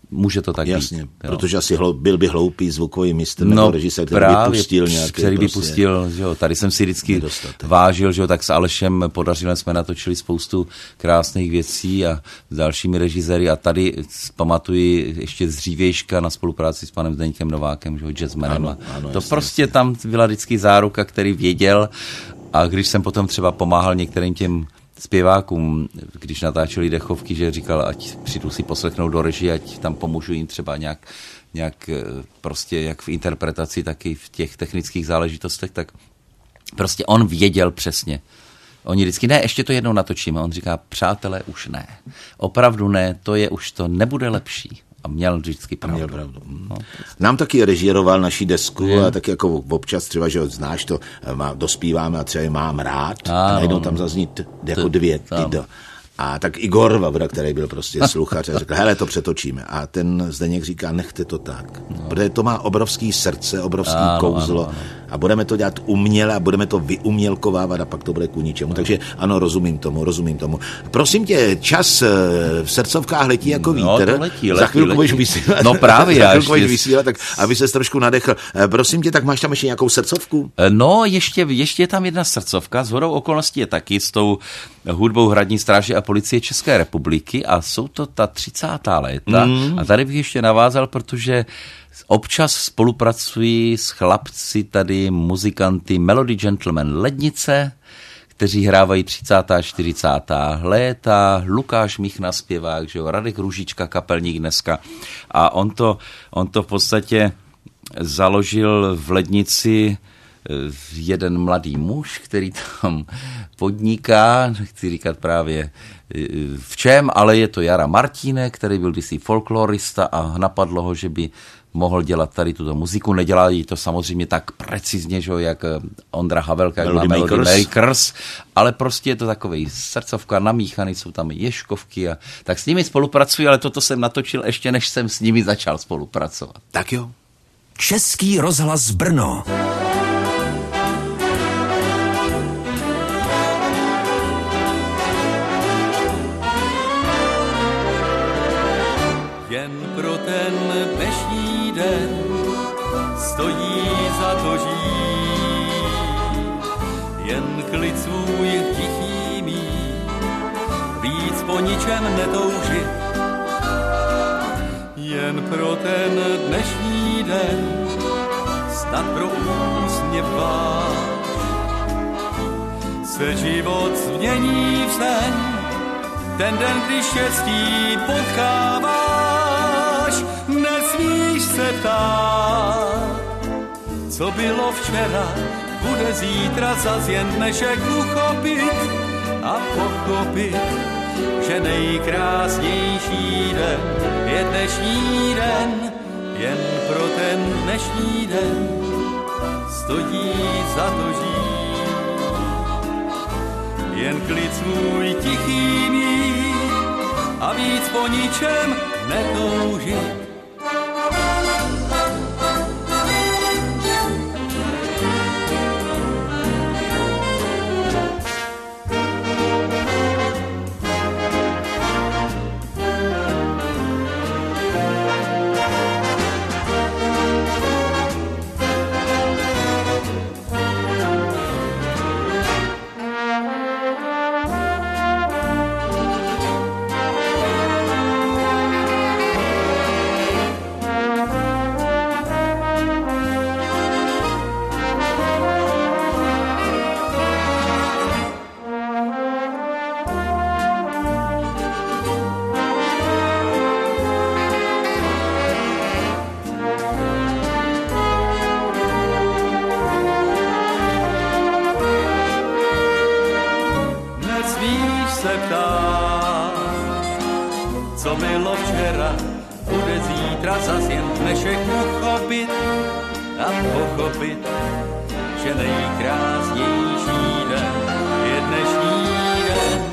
může to tak Jasně, být. protože asi byl by hloupý zvukový mistr nebo režisér, který by pustil nějaký. Který by pustil, že jo, tady jsem si vždycky vážil, že jo, tak s Alešem Podařilem jsme natočili spoustu krásných věcí a s dalšími režiséry a tady pamatuji ještě z dřívějška na spolupráci s panem Zdeňkem Novákem, že jo, jazzmanem. Ano, to prostě tam byla vždycky záruka, který věděl a když jsem potom třeba pomáhal některým těm zpěvákům, když natáčeli dechovky, že říkal, ať přijdu si poslechnout do režie, ať tam pomůžu jim třeba nějak prostě jak v interpretaci, tak i v těch technických záležitostech, tak prostě on věděl přesně. Oni vždycky, ne, ještě to jednou natočíme. On říká, přátelé, už ne. Opravdu ne, to nebude lepší. A měl vždycky pravdu. No. Nám taky režíroval naší desku a tak jako občas třeba, že znáš to, dospíváme a třeba mám rád a najednou tam zazní jako dvě tyto. A tak Igor Vavra, který byl prostě sluchař, řekl, hele, to přetočíme. A ten Zdeněk říká, nechte to tak. Protože to má obrovský srdce, obrovský kouzlo a budeme to dělat uměle a budeme to vyumělkovávat a pak to bude ku ničemu. Takže ano, rozumím tomu. Prosím tě, čas v srdcovkách letí jako vítr. To letí, za chvilku budeš vysílat. No právě. Za chvilku budeš vysílat, tak aby ses trošku nadechl. Prosím tě, tak máš tam ještě nějakou srdcovku? No, ještě je tam jedna srdcovka. Shodou okolností je taky s tou hudbou Hradní stráže a Policie České republiky a jsou to ta 30. léta. A tady bych ještě navázal, protože občas spolupracují s chlapci tady, muzikanty Melody Gentleman Lednice, kteří hrávají 30. a 40. léta, Lukáš Michna zpěvák, že jo, Radek Růžička, kapelník dneska. A on to v podstatě založil v Lednici jeden mladý muž, který tam podniká, nechci říkat právě v čem, ale je to Jara Martínek, který byl kdysi folklorista a napadlo ho, že by mohl dělat tady tuto muziku. Nedělá jí to samozřejmě tak precizně, že, jak Ondra Havelka, jak Melody Makers, ale prostě je to takovej srdcovka namíchaný, jsou tam ješkovky a tak s nimi spolupracuji, ale toto jsem natočil ještě, než jsem s nimi začal spolupracovat. Tak jo. Český rozhlas Brno. Jen pro ten dnešní den stojí za to žít. Jen klid svůj tichý mít, víc po ničem netoužit. Jen pro ten dnešní den snad pro úsměv váš se život změní v sen. Ten den, když štěstí potkáváš, nesmíš se ptát, co bylo včera, bude zítra zas jen dnešek uchopit a pochopit, že nejkrásnější den je dnešní den, jen pro ten dnešní den stojí za to žít. Jen klid svůj tichý mít a víc po ničem netoužit. Co bylo včera, bude zítra zas jen dnešek uchopit a pochopit, že nejkrásnější den je dnešní den.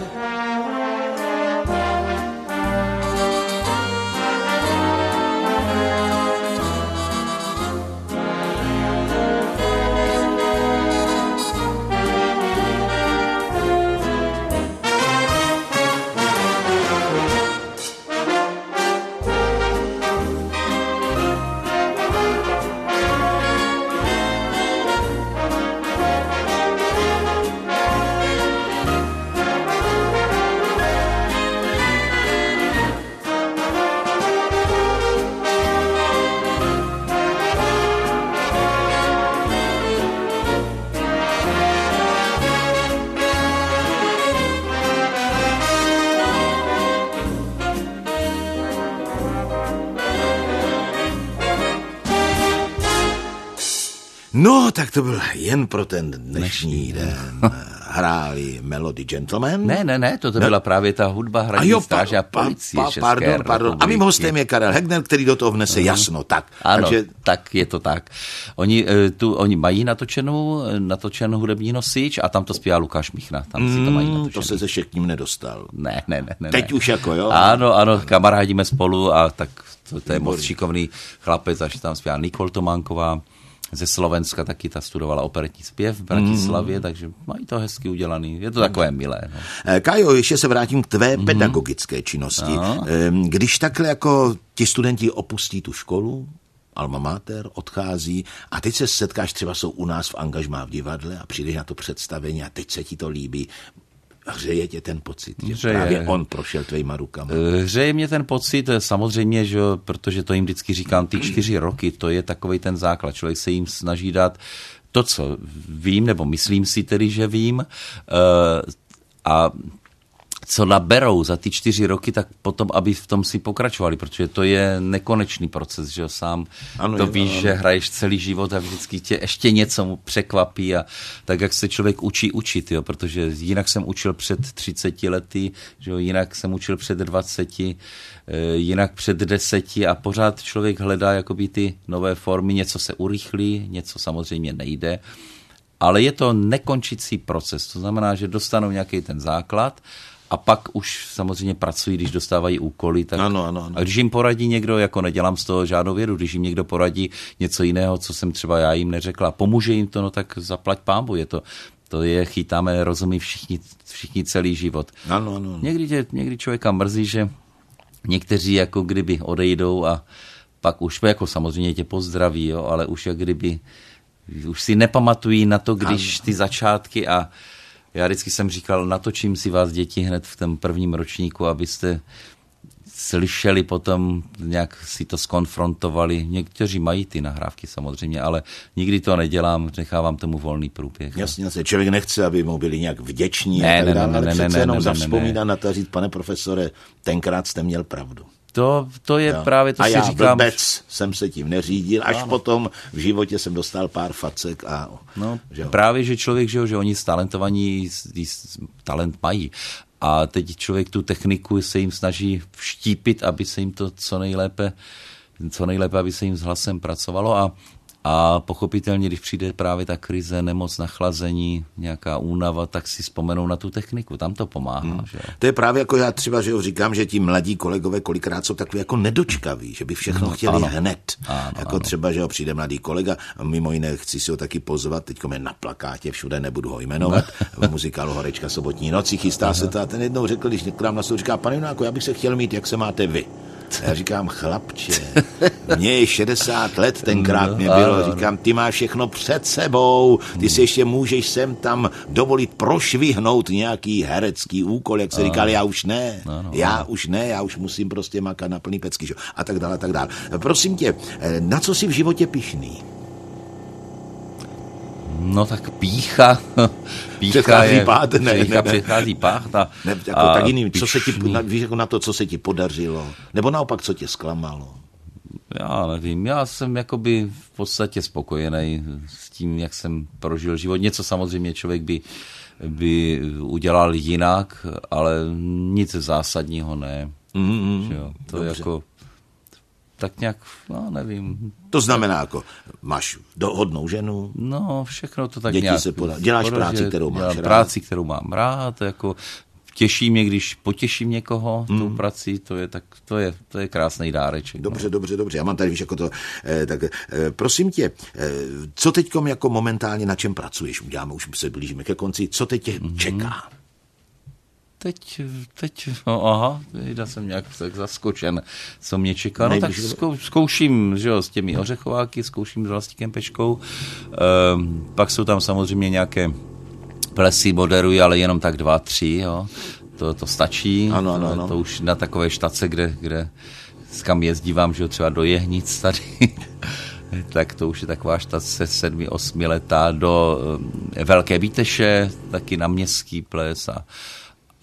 No, tak to byl jen pro ten dnešní den. Hráli Melody Gentleman. Ne, to byla právě ta hudba hradní stráže a policie České Pardon. A mým hostem je Karel Hegner, který do toho vnese jasno. Tak. Ano, takže... tak je to tak. Oni mají natočenou hudební nosič a tam to zpívá Lukáš Michna. Tam si to mají natočený. To se ještě k ním nedostal. Ne. Teď už jako, jo? Ano, kamarádíme spolu a tak to je moc šikovný chlapec, až tam zpívá Nikol Tománková. Ze Slovenska taky ta studovala operetní zpěv v Bratislavě, takže mají to hezky udělaný. Je to takové milé. No. Kájo, ještě se vrátím k tvé pedagogické činnosti. Když takhle jako ti studenti opustí tu školu, alma mater, odchází a teď se setkáš, třeba jsou u nás v angažmá v divadle a přijdeš na to představení a teď se ti to líbí. Hřeje tě ten pocit, že právě on prošel tvýma rukama? Hřeje mě ten pocit, samozřejmě, že, protože to jim vždycky říkám, ty 4 roky, to je takovej ten základ. Člověk se jim snaží dát to, co vím, nebo myslím si tedy, že vím, a co naberou za ty 4 roky, tak potom, aby v tom si pokračovali, protože to je nekonečný proces, že jo, sám to víš, že hraješ celý život a vždycky tě ještě něco mu překvapí a tak, jak se člověk učí učit, jo, protože jinak jsem učil před 30 lety, že jo, jinak jsem učil před 20, jinak před 10 a pořád člověk hledá jakoby ty nové formy, něco se urychlí, něco samozřejmě nejde, ale je to nekončící proces, to znamená, že dostanou nějaký ten základ a pak už samozřejmě pracují, když dostávají úkoly. Tak... Ano. A když jim poradí někdo, jako nedělám z toho žádnou vědu, když jim někdo poradí něco jiného, co jsem třeba já jim neřekla, pomůže jim to, no tak zaplať pánbu. To je, chytáme, rozumí všichni celý život. Ano. Někdy člověka mrzí, že někteří jako kdyby odejdou a pak už jako samozřejmě tě pozdraví, jo, ale už jak kdyby už si nepamatují na to, když ty začátky a já vždycky jsem říkal, natočím si vás děti hned v tom prvním ročníku, abyste slyšeli potom, nějak si to skonfrontovali. Někteří mají ty nahrávky samozřejmě, ale nikdy to nedělám, nechávám tomu volný průběh. Jasně, člověk nechce, aby mu byli nějak vděční a tak dále, ale přece jenom zavzpomíná na to říct, pane profesore, tenkrát jste měl pravdu. To je právě to, a si já říkám. blbec jsem se tím neřídil, až potom v životě jsem dostal pár facek. Právě, že člověk, že oni stalentovaní, talent mají. A teď člověk tu techniku se jim snaží vštípit, aby se jim to co nejlépe, aby se jim s hlasem pracovalo a pochopitelně, když přijde právě ta krize, nemoc, nachlazení, nějaká únava, tak si vzpomenou na tu techniku, tam to pomáhá. Že? To je právě jako já třeba, že říkám, že ti mladí kolegové kolikrát jsou takový jako nedočkaví, že by všechno chtěli hned. Ano. Třeba, že přijde mladý kolega, a mimo jiné chci si ho taky pozvat, teďko je na plakátě, všude nebudu ho jmenovat, v muzikálu Horečka sobotní noci, chystá se to a ten jednou řekl, když k nám na stůl, říká, pane Junáku, já bych se chtěl mít, jak se máte vy. Já říkám, chlapče, mně je 60 let, tenkrát mě bylo, říkám, ty máš všechno před sebou, ty si ještě můžeš sem tam dovolit prošvihnout nějaký herecký úkol, jak se říkal, já už ne, já už musím prostě makat na plný pecky, že? A tak dále, tak dále. Prosím tě, na co jsi v životě pyšný? No tak pícha předchází je, pád, předchází pád. Tak jiným, co se ti, víš, jako na to, co se ti podařilo, nebo naopak, co tě zklamalo? Já nevím, já jsem jakoby v podstatě spokojený s tím, jak jsem prožil život. Něco samozřejmě člověk by udělal jinak, ale nic zásadního ne. To je jako tak nějak, nevím. To znamená, jako máš hodnou ženu? No, všechno to tak děti nějak. Děláš práci, kterou máš rád? Práci, kterou mám rád, jako těší mě, když potěším někoho tou prací, to je krásný dáreček. Dobře. Já mám tady, víš, jako to, tak prosím tě, co teďkom jako momentálně na čem pracuješ? Už se blížíme ke konci, co teď tě čeká? Teď, já jsem nějak tak zaskočen, co mě čeká. No tak zkouším, že jo, s těmi ořechováky, zkouším s Vlastíkem Pečkou, pak jsou tam samozřejmě nějaké plesy, moderují, ale jenom tak 2, 3, jo. To stačí. Ano. To už na takové štace, kde kam jezdívám, že jo, třeba do Jehnic tady, tak to už je taková štace 7, 8 letá do Velké Bíteše, taky na městský ples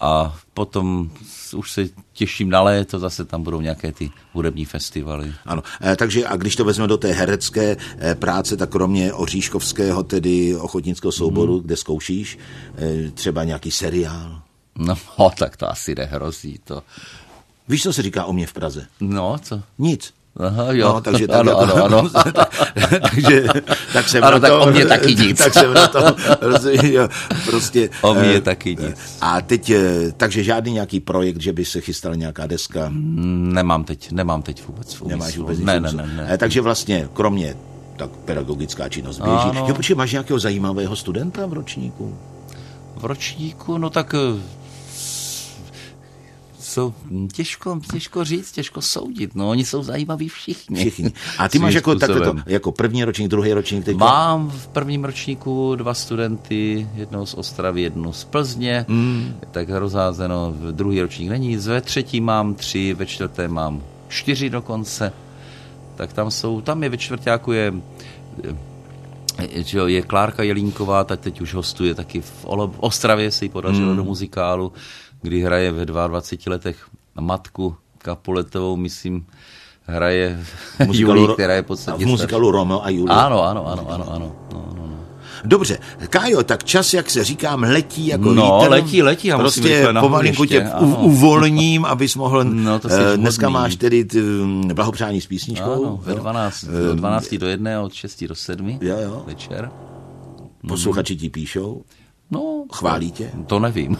a potom už se těším na léto, zase tam budou nějaké ty hudební festivaly. Ano, takže a když to vezme do té herecké práce, tak kromě oříškovského, tedy ochotnického souboru, kde zkoušíš, třeba nějaký seriál? No, tak to asi nehrozí, to. Víš, co se říká o mě v Praze? No, co? Nic. Aha, jo. No, takže tak ano. takže tak jsem ano, na to. Tak o mě taky nic. Tak jsem na to, jo, prostě. O mě taky nic. A teď, takže žádný nějaký projekt, že by se chystala nějaká deska? Nemám teď vůbec. Nemáš vůbec nic? Ne. Takže vlastně, kromě tak pedagogická činnost běží. Ano. Jo, počkej, máš nějakého zajímavého studenta v ročníku? V ročníku, no tak těžko říct, těžko soudit. No, oni jsou zajímaví všichni. A ty máš jako první ročník, druhý ročník? Teď Mám v prvním ročníku 2 studenty, jednoho z Ostravy, jednu z Plzně, tak rozházeno, v druhý ročník není nic, ve třetí mám 3, ve čtvrtém mám 4 dokonce, tak tam je ve čtvrťáku je Klárka Jelínková, tak teď už hostuje taky v Ostravě, se jí podařilo do muzikálu, kdy hraje ve 22 letech matku Capuletovou, myslím, hraje Julii, která je podstatně v muzikálu Romeo a Julie. Ano. Dobře, Kájo, tak čas, jak se říkám, letí jako vítr. Letí. Já prostě pomalinku tě uvolním, abys mohl... No, dneska máš tedy blahopřání s písničkou. Ano, ve 12 do 1, od 6 do 7 večer. Posluchači ti píšou? No, chválí tě? To nevím.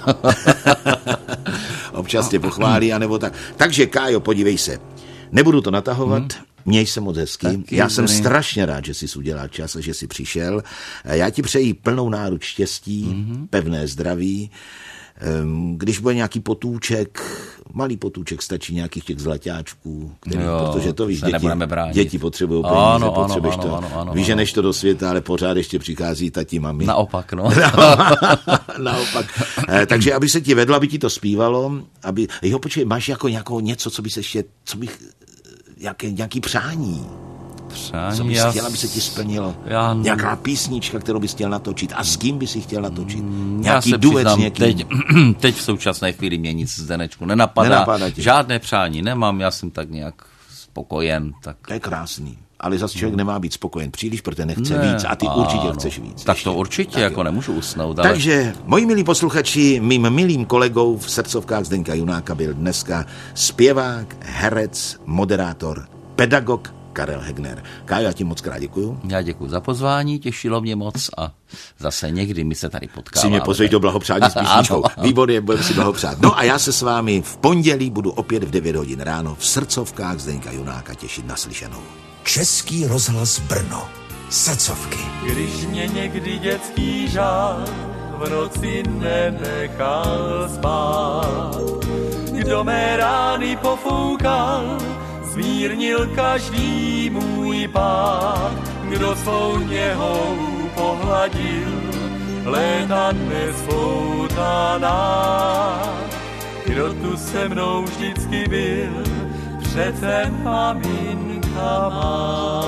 Občas tě pochválí, anebo tak. Takže, Kájo, podívej se. Nebudu to natahovat, měj se moc hezky. Taky, já jsem strašně rád, že jsi udělal čas a že jsi přišel. Já ti přeji plnou náruč štěstí, pevné zdraví. Když bude nějaký potůček, malý potůček, stačí nějakých těch zlaťáčků, protože to víš, děti potřebují peníze, potřebuješ to. Víš, že než to do světa, ale pořád ještě přichází tati, mami. Naopak, no. Naopak. Takže aby se ti vedlo, aby ti to zpívalo, počkej, máš jako něco, co bys ještě, nějaký přání? Co bys chtěla, aby se ti splnilo? Nějaká písnička, kterou bys chtěl natočit? A s kým bys ji chtěl natočit? Nějaký duet s někým? Teď v současné chvíli mě nic Zdenečku nenapadá. Žádné přání nemám, já jsem tak nějak spokojen. Tak... To je krásný. Ale zase člověk nemá být spokojen příliš, protože nechce víc a ty určitě chceš víc. Tak to určitě, jako nemůžu usnout. Ale... Takže, moji milí posluchači, mým milým kolegou v srdcovkách Zdenka Junáka byl dneska zpěvák, herec, moderátor, pedagog Karel Hegner. Kájo, já ti moc krát děkuju. Já děkuju za pozvání, těšilo mě moc a zase někdy my se tady potkáváme. Si mě pozveš do blahopřání s písničkou. Výborně, budeme si blahopřát. No a já se s vámi v pondělí budu opět v 9 hodin ráno v srdcovkách Zdenka Junáka těšit naslyšenou. Český rozhlas Brno. Srdcovky. Když mě někdy dětský žál v noci nenechal spát, kdo mé rány pofoukal, zmírnil každý můj pád, kdo svou něhou pohladil léta nespoutaná, kdo tu se mnou vždycky byl, přece maminka má.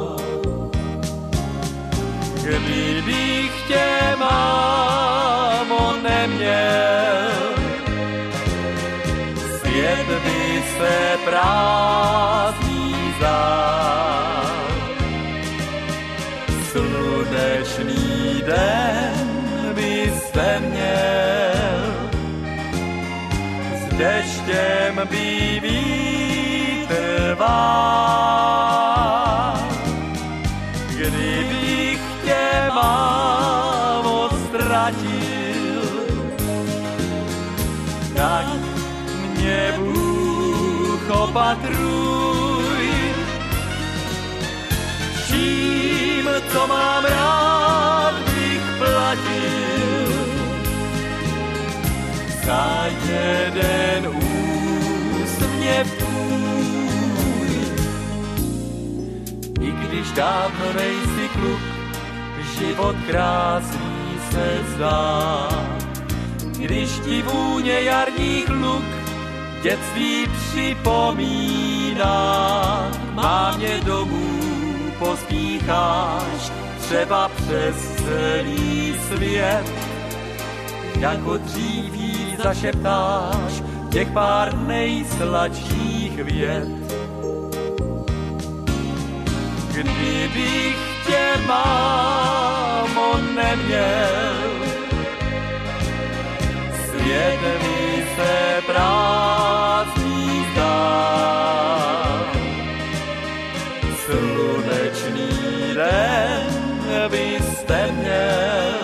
Kdybych tě, mámo, neměl, svět by se prázdný zdál. Slunečný den byste měl, s deštěm by vítr vál. Kdybych tě, mámo, ztratil, tak mě Bůh opatruj. Vším, co mám rád, bych platil za jeden úsměv tvůj. I když dávno nejsi kluk, život krásný se zdá. Když ti vůně jarních luk dětství připomíná, mámě domů pospícháš, třeba přes celý svět. jako dřív jí zašeptáš těch pár nejsladších vět. Kdybych tě, mámo, neměl, svět mi se prázdný zdá. Slunečný den byste měl,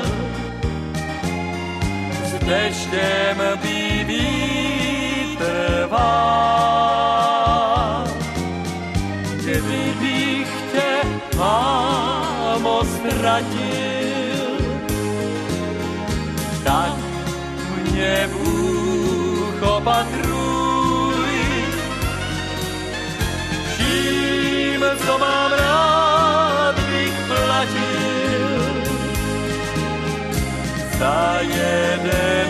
s deštěm by vítr vál. Kdybych tě, mámo, ztratil, tak mě Bůh opatruj. Vším, co mám rád, bych platil za jeden